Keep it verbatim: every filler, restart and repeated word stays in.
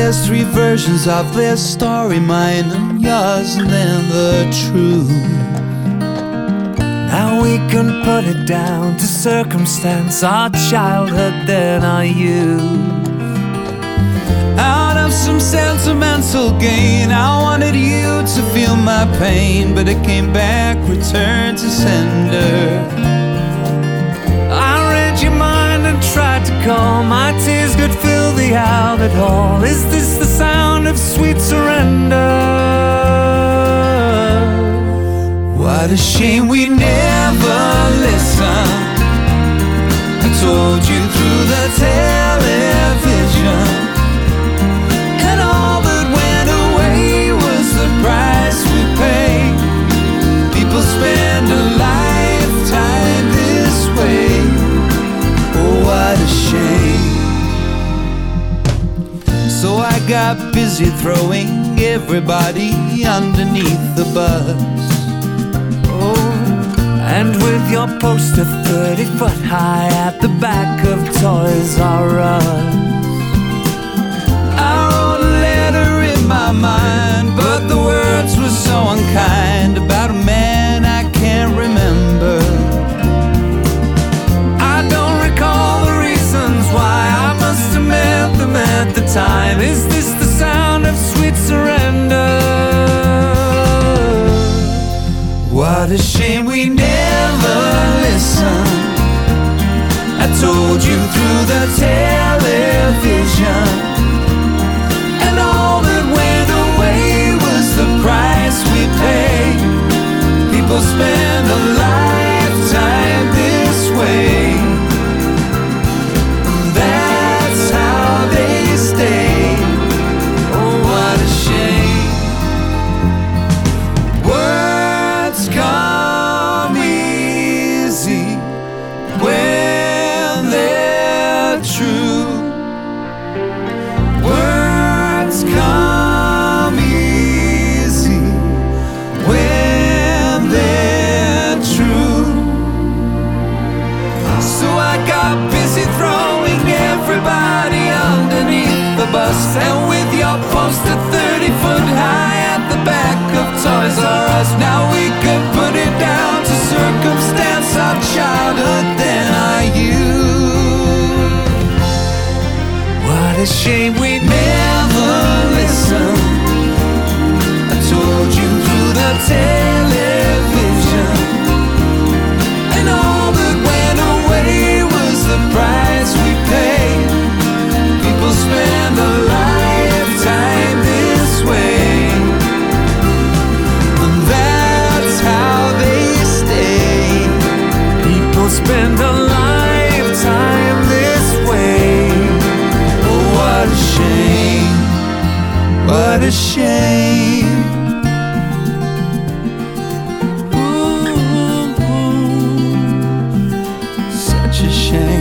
there's three versions of their story, mine and yours, and then the truth. Now we can put it down to circumstance, our childhood, then our youth. Out of some sentimental gain, I wanted you to feel my pain, but it came back, returned to sender. I read your mind and tried to calm, my tears could fill the Albert Hall. Is this the sound of sweet surrender? What a shame we never listened. I told you through the television, and all that went away was the price we paid. People spend a lifetime this way. Oh, what a shame. So I got busy throwing everybody underneath the bus. And with your poster thirty foot high at the back of Toys R Us, I wrote a letter in my mind, but the words were so unkind, about a man I can't remember. I don't recall the reasons why, I must have meant them at the time. Is this the sound of sweet surrender? What a shame we never listened. I told you through the television, and all that went away was the price we paid. People spend a lifetime this way. That's how they stay. Oh, what a shame. Words come easy when they're true. Words come easy when they're true. So I got busy throwing everybody underneath the bus, and with your poster thirty foot high at the back of Toys R Us, now we can put it down to circumstance, our childhood, then our youth. What a shame we Never listened. I told you through the television, and all that went away was the price we paid. People spend a lifetime this way, and that's how they stay. People spend a lifetime this way. Oh, what a shame. What a shame. Ooh, such a shame.